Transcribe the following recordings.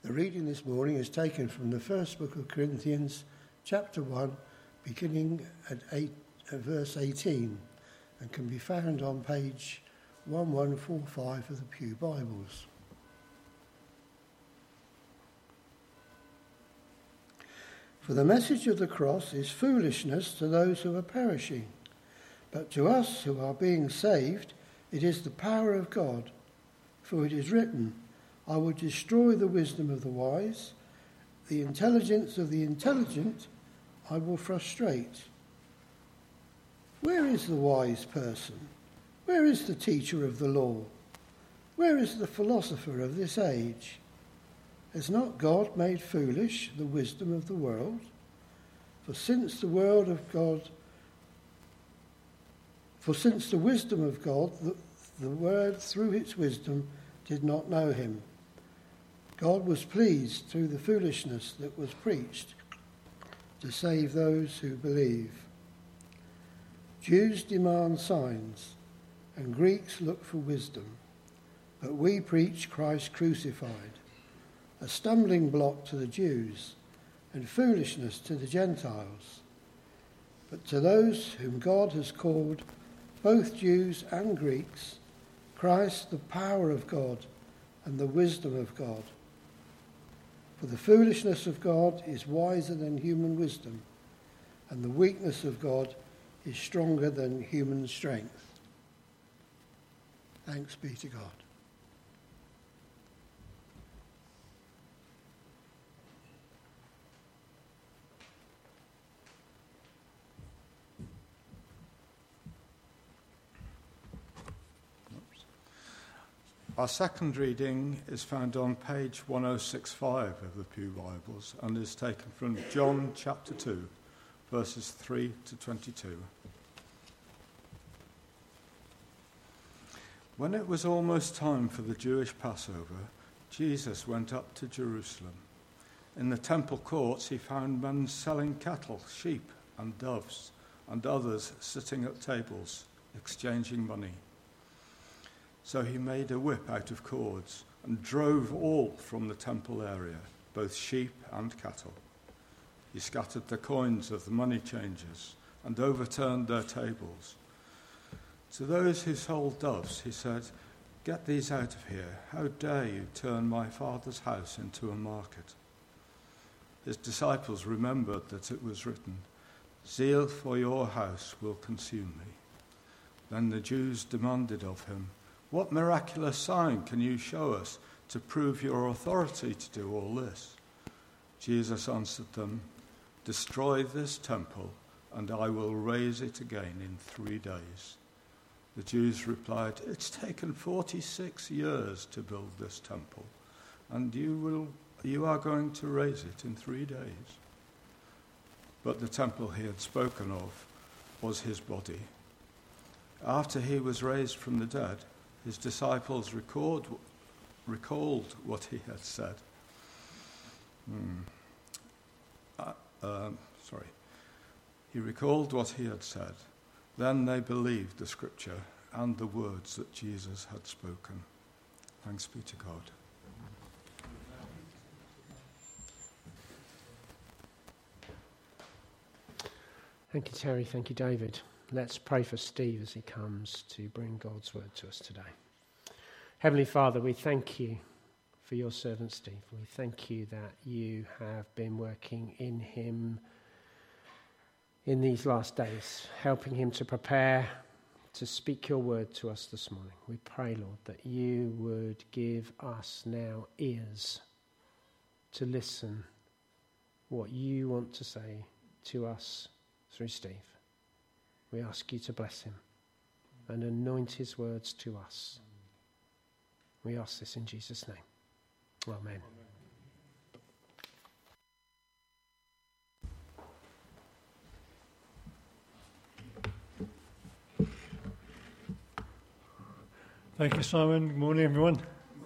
The reading this morning is taken from the first book of Corinthians, chapter 1, beginning at verse 18, and can be found on page 1145 of the Pew Bibles. For the message of the cross is foolishness to those who are perishing, but to us who are being saved, it is the power of God. For it is written, I will destroy the wisdom of the wise, the intelligence of the intelligent I will frustrate. Where is the wise person? Where is the teacher of the law? Where is the philosopher of this age? Has not God made foolish the wisdom of the world? For since the wisdom of God, the word through its wisdom did not know him. God was pleased through the foolishness that was preached to save those who believe. Jews demand signs, and Greeks look for wisdom, but we preach Christ crucified, a stumbling block to the Jews and foolishness to the Gentiles. But to those whom God has called, both Jews and Greeks, Christ the power of God and the wisdom of God. For the foolishness of God is wiser than human wisdom, and the weakness of God is stronger than human strength. Thanks be to God. Our second reading is found on page 1065 of the Pew Bibles and is taken from John chapter 2, verses 3 to 22. When it was almost time for the Jewish Passover, Jesus went up to Jerusalem. In the temple courts he found men selling cattle, sheep and doves, and others sitting at tables, exchanging money. So he made a whip out of cords and drove all from the temple area, both sheep and cattle. He scattered the coins of the money changers and overturned their tables. To those who sold doves, he said, "Get these out of here. How dare you turn my Father's house into a market?" His disciples remembered that it was written, "Zeal for your house will consume me." Then the Jews demanded of him, "What miraculous sign can you show us to prove your authority to do all this?" Jesus answered them, "Destroy this temple, and I will raise it again in 3 days." The Jews replied, "It's taken 46 years to build this temple, and you are going to raise it in 3 days." But the temple he had spoken of was his body. After he was raised from the dead, his disciples recalled what he had said. He recalled what he had said. Then they believed the scripture and the words that Jesus had spoken. Thanks be to God. Thank you, Terry. Thank you, David. Let's pray for Steve as he comes to bring God's word to us today. Heavenly Father, we thank you for your servant Steve. We thank you that you have been working in him in these last days, helping him to prepare to speak your word to us this morning. We pray, Lord, that you would give us now ears to listen what you want to say to us through Steve. We ask you to bless him and anoint his words to us. We ask this in Jesus' name. Amen. Thank you, Simon. Good morning, everyone.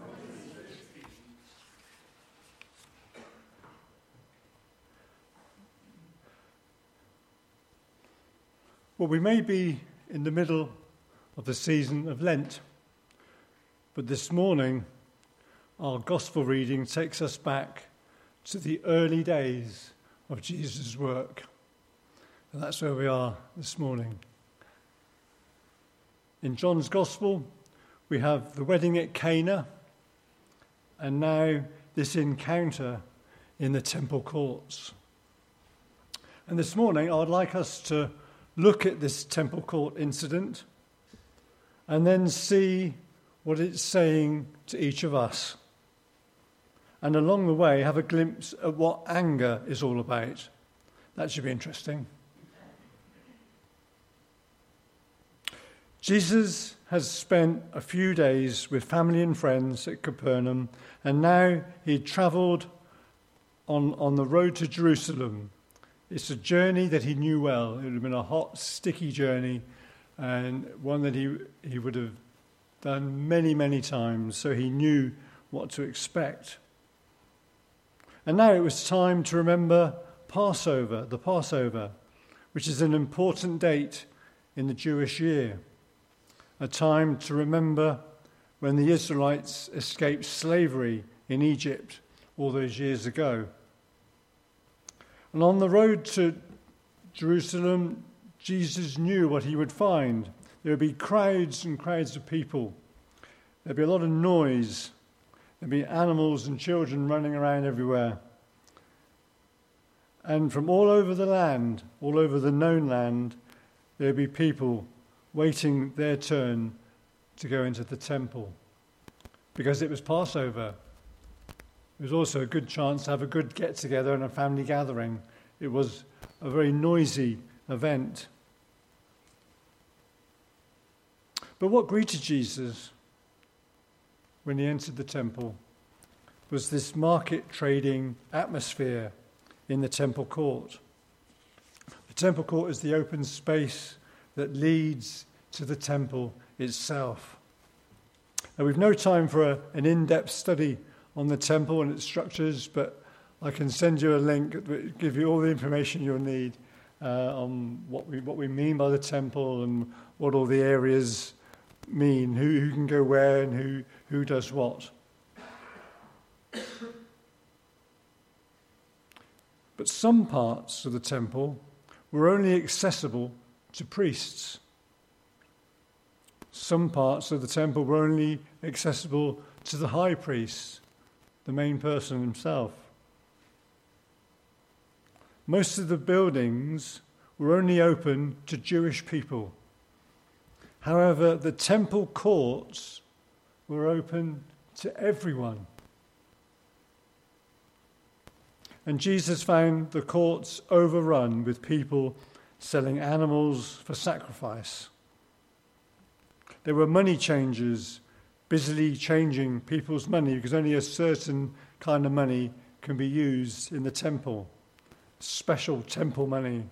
Well, we may be in the middle of the season of Lent, but this morning our gospel reading takes us back to the early days of Jesus' work. And that's where we are this morning. In John's gospel, we have the wedding at Cana, and now this encounter in the temple courts. And this morning, I'd like us to look at this temple court incident and then see what it's saying to each of us. And along the way, have a glimpse at what anger is all about. That should be interesting. Jesus has spent a few days with family and friends at Capernaum, and now he'd travelled on the road to Jerusalem. It's a journey that he knew well. It would have been a hot, sticky journey, and one that he would have done many, many times, so he knew what to expect. And now it was time to remember Passover, the Passover, which is an important date in the Jewish year, a time to remember when the Israelites escaped slavery in Egypt all those years ago. And on the road to Jerusalem, Jesus knew what he would find. There would be crowds and crowds of people. There'd be a lot of noise. There'd be animals and children running around everywhere. And from all over the land, all over the known land, there'd be people waiting their turn to go into the temple. Because it was Passover. It was also a good chance to have a good get-together and a family gathering. It was a very noisy event. But what greeted Jesus when he entered the temple was this market trading atmosphere in the temple court. The temple court is the open space that leads to the temple itself. Now, we've no time for an in-depth study on the temple and its structures, but I can send you a link that will give you all the information you'll need on what we mean by the temple and what all the areas mean, who can go where and who does what. But some parts of the temple were only accessible to priests. Some parts of the temple were only accessible to the high priest, the main person himself. Most of the buildings were only open to Jewish people. However, the temple courts were open to everyone. And Jesus found the courts overrun with people selling animals for sacrifice. There were money changers busily changing people's money because only a certain kind of money can be used in the temple. Special temple money.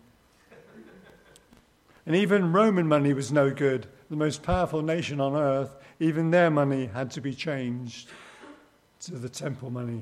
And even Roman money was no good. The most powerful nation on earth, even their money had to be changed to the temple money.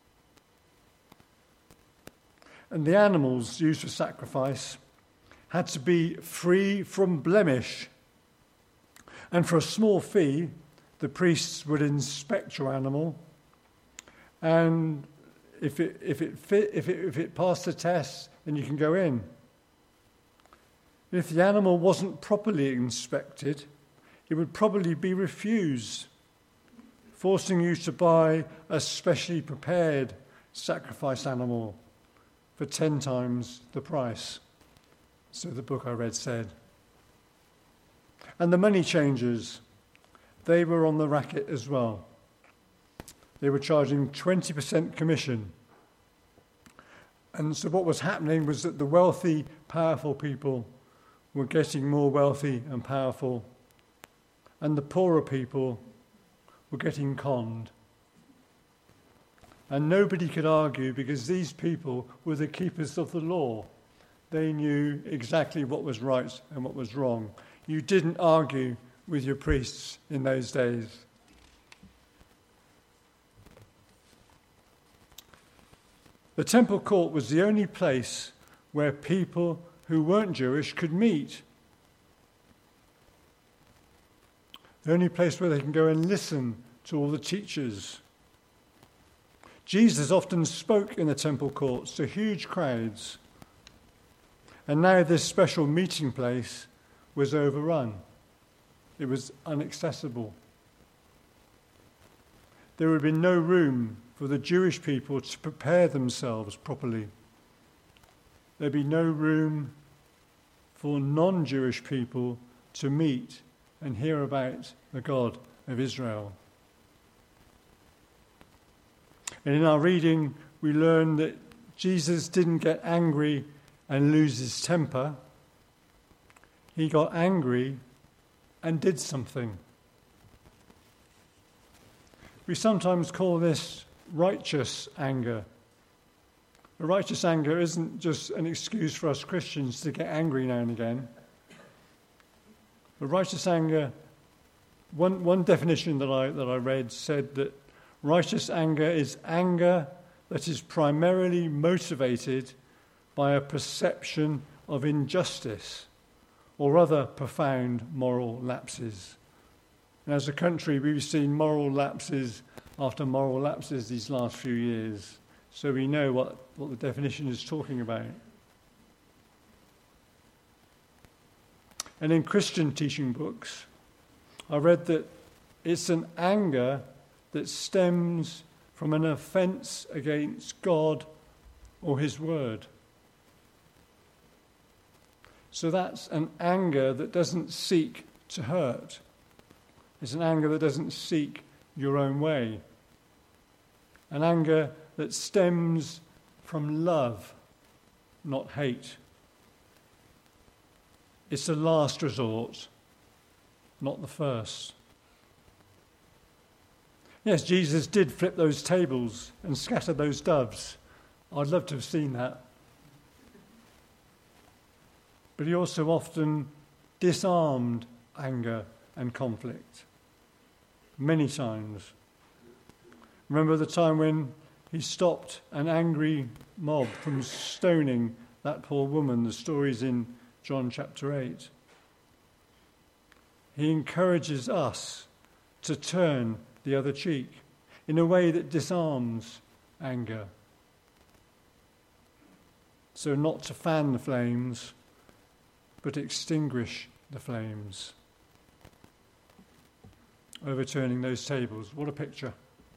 And the animals used for sacrifice had to be free from blemish. And for a small fee, the priests would inspect your animal, and if it passed the test, then you can go in. If the animal wasn't properly inspected, it would probably be refused, forcing you to buy a specially prepared sacrifice animal for 10 times the price. So the book I read said. And the money changers, they were on the racket as well. They were charging 20% commission. And so what was happening was that the wealthy, powerful people were getting more wealthy and powerful, and the poorer people were getting conned. And nobody could argue because these people were the keepers of the law. They knew exactly what was right and what was wrong. You didn't argue with your priests in those days. The temple court was the only place where people who weren't Jewish could meet. The only place where they can go and listen to all the teachers Jesus often spoke in the temple courts to huge crowds, and now this special meeting place was overrun. It was inaccessible. There would be no room for the Jewish people to prepare themselves properly. There'd be no room for non-Jewish people to meet and hear about the God of Israel. And in our reading, we learn that Jesus didn't get angry and lose his temper. He got angry and did something. We sometimes call this righteous anger. A righteous anger isn't just an excuse for us Christians to get angry now and again. But righteous anger, one definition that I read said that righteous anger is anger that is primarily motivated by a perception of injustice or other profound moral lapses. And as a country, we've seen moral lapses after moral lapses these last few years. So we know what the definition is talking about. And in Christian teaching books, I read that it's an anger that stems from an offence against God or his word. So that's an anger that doesn't seek to hurt. It's an anger that doesn't seek your own way. An anger that stems from love, not hate. It's a last resort, not the first. Yes, Jesus did flip those tables and scatter those doves. I'd love to have seen that. But he also often disarmed anger and conflict. Many times. Remember the time when he stopped an angry mob from stoning that poor woman? The story's in John chapter 8. He encourages us to turn the other cheek in a way that disarms anger. So not to fan the flames, but extinguish the flames. Overturning those tables. What a picture.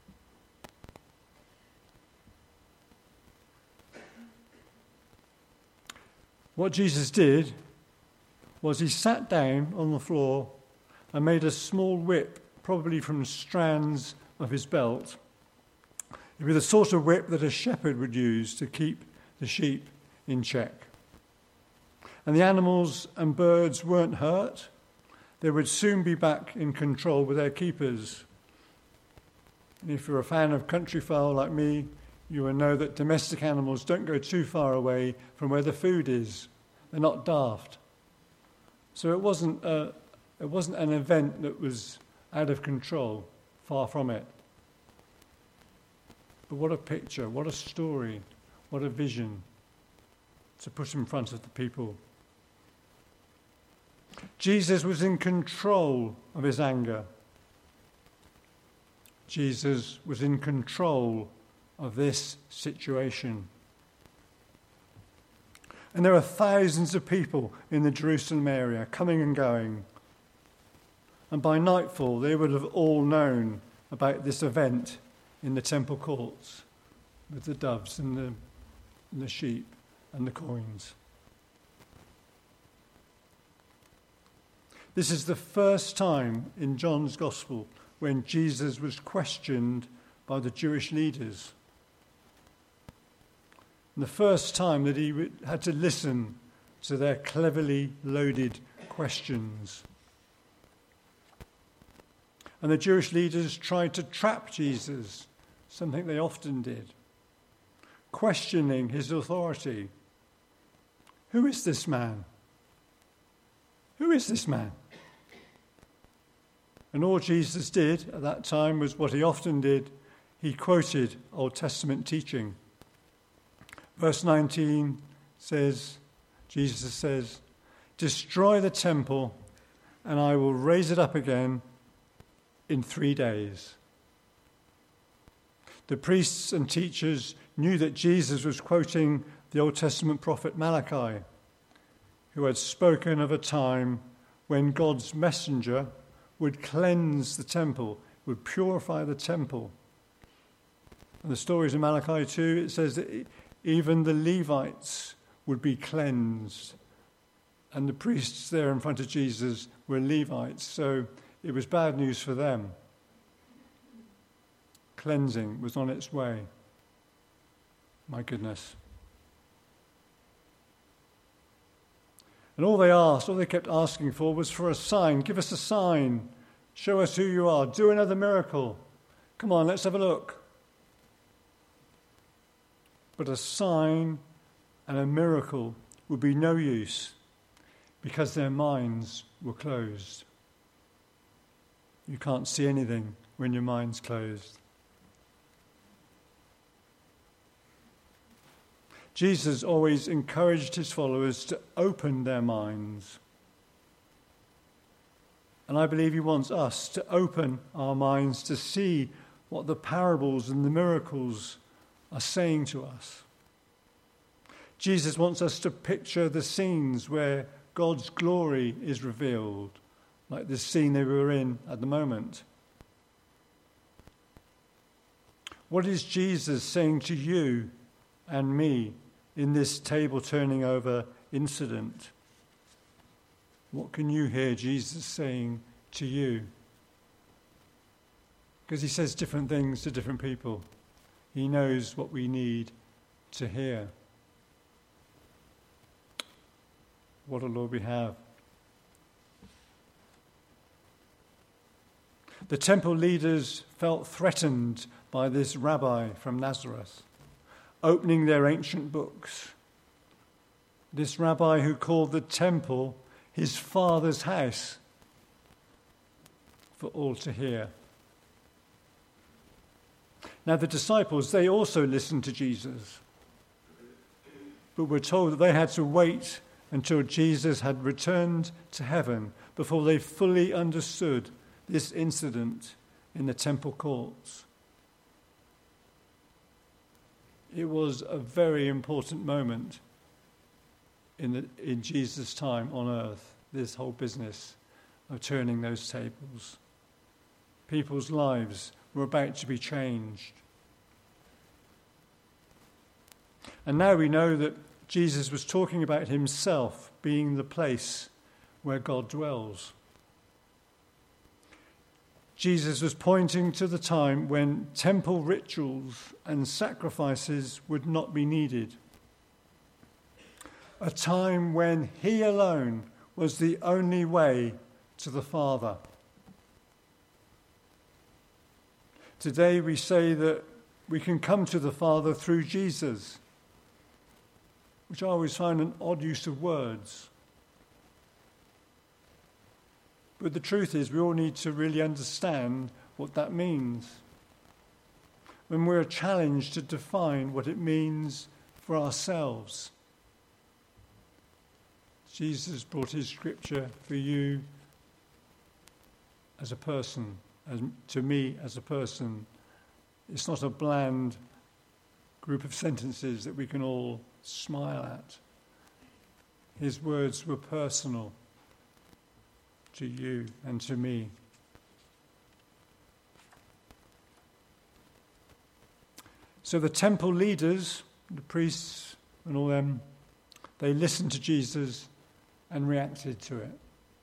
What Jesus did was he sat down on the floor and made a small whip, probably from strands of his belt. It was the sort of whip that a shepherd would use to keep the sheep in check. And the animals and birds weren't hurt. They would soon be back in control with their keepers. And if you're a fan of countryfowl like me, you will know that domestic animals don't go too far away from where the food is. They're not daft. So it wasn't an event that was out of control, far from it. But what a picture, what a story, what a vision to put in front of the people. Jesus was in control of his anger. Jesus was in control of this situation. And there are thousands of people in the Jerusalem area coming and going. And by nightfall, they would have all known about this event in the temple courts with the doves and the sheep and the coins. This is the first time in John's Gospel when Jesus was questioned by the Jewish leaders. And the first time that he had to listen to their cleverly loaded questions. And the Jewish leaders tried to trap Jesus, something they often did, questioning his authority. Who is this man? Who is this man? And all Jesus did at that time was what he often did. He quoted Old Testament teaching. Verse 19 says, Jesus says, "Destroy the temple, and I will raise it up again in 3 days." The priests and teachers knew that Jesus was quoting the Old Testament prophet Malachi, who had spoken of a time when God's messenger would cleanse the temple, would purify the temple. And the stories in Malachi 2, it says that even the Levites would be cleansed. And the priests there in front of Jesus were Levites, so it was bad news for them. Cleansing was on its way. My goodness. And all they kept asking for was for a sign. Give us a sign. Show us who you are. Do another miracle. Come on, let's have a look. But a sign and a miracle would be no use because their minds were closed. You can't see anything when your mind's closed. Jesus always encouraged his followers to open their minds. And I believe he wants us to open our minds to see what the parables and the miracles are saying to us. Jesus wants us to picture the scenes where God's glory is revealed, like this scene they were in at the moment. What is Jesus saying to you and me in this table turning over incident? What can you hear Jesus saying to you? Because he says different things to different people. He knows what we need to hear. What a Lord we have. The temple leaders felt threatened by this rabbi from Nazareth, opening their ancient books. This rabbi who called the temple his father's house for all to hear. Now the disciples, they also listened to Jesus, but were told that they had to wait until Jesus had returned to heaven before they fully understood this incident in the temple courts. It was a very important moment in Jesus' time on earth, this whole business of turning those tables. People's lives were about to be changed. And now we know that Jesus was talking about himself being the place where God dwells. Jesus was pointing to the time when temple rituals and sacrifices would not be needed. A time when he alone was the only way to the Father. Today we say that we can come to the Father through Jesus, which I always find an odd use of words. But the truth is, we all need to really understand what that means. When we're challenged to define what it means for ourselves. Jesus brought his scripture for you as a person, to me as a person. It's not a bland group of sentences that we can all smile at. His words were personal to you and to me. So the temple leaders, the priests and all them, they listened to Jesus and reacted to it.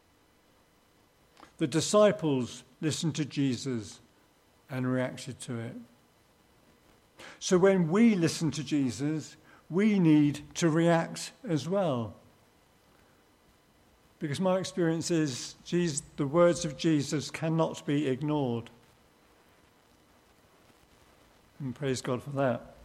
The disciples listened to Jesus and reacted to it. So when we listen to Jesus, we need to react as well. Because my experience is the words of Jesus cannot be ignored. And praise God for that.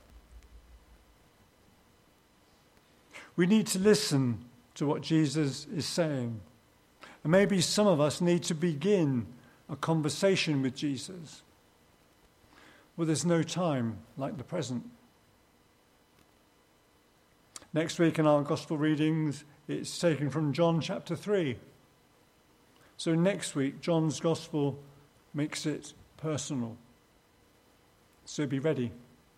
We need to listen to what Jesus is saying. And maybe some of us need to begin a conversation with Jesus. Well, there's no time like the present. Next week in our gospel readings, it's taken from John chapter 3. So next week, John's gospel makes it personal. So be ready.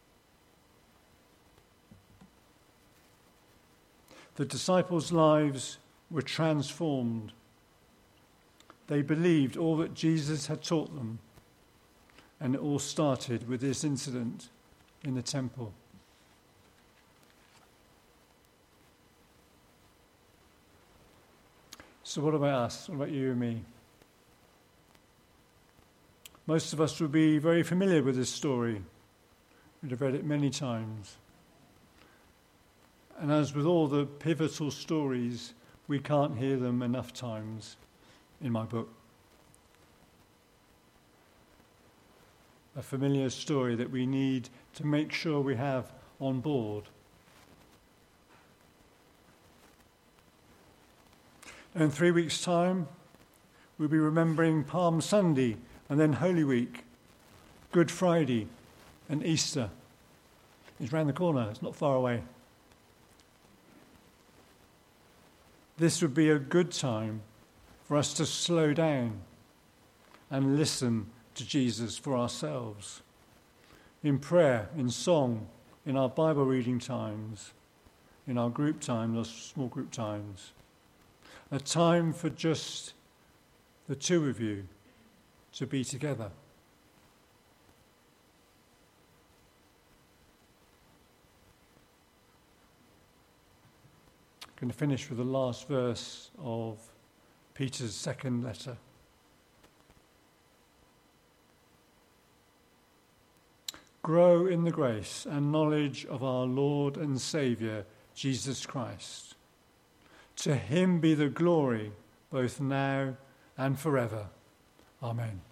The disciples' lives were transformed. They believed all that Jesus had taught them, and it all started with this incident in the temple. So what about us? What about you and me? Most of us will be very familiar with this story. We'd have read it many times. And as with all the pivotal stories, we can't hear them enough times in my book. A familiar story that we need to make sure we have on board. And in 3 weeks' time, we'll be remembering Palm Sunday and then Holy Week, Good Friday and Easter. It's round the corner, it's not far away. This would be a good time for us to slow down and listen to Jesus for ourselves. In prayer, in song, in our Bible reading times, in our group times, our small group times. A time for just the two of you to be together. I'm going to finish with the last verse of Peter's second letter. Grow in the grace and knowledge of our Lord and Saviour, Jesus Christ. To him be the glory, both now and forever. Amen.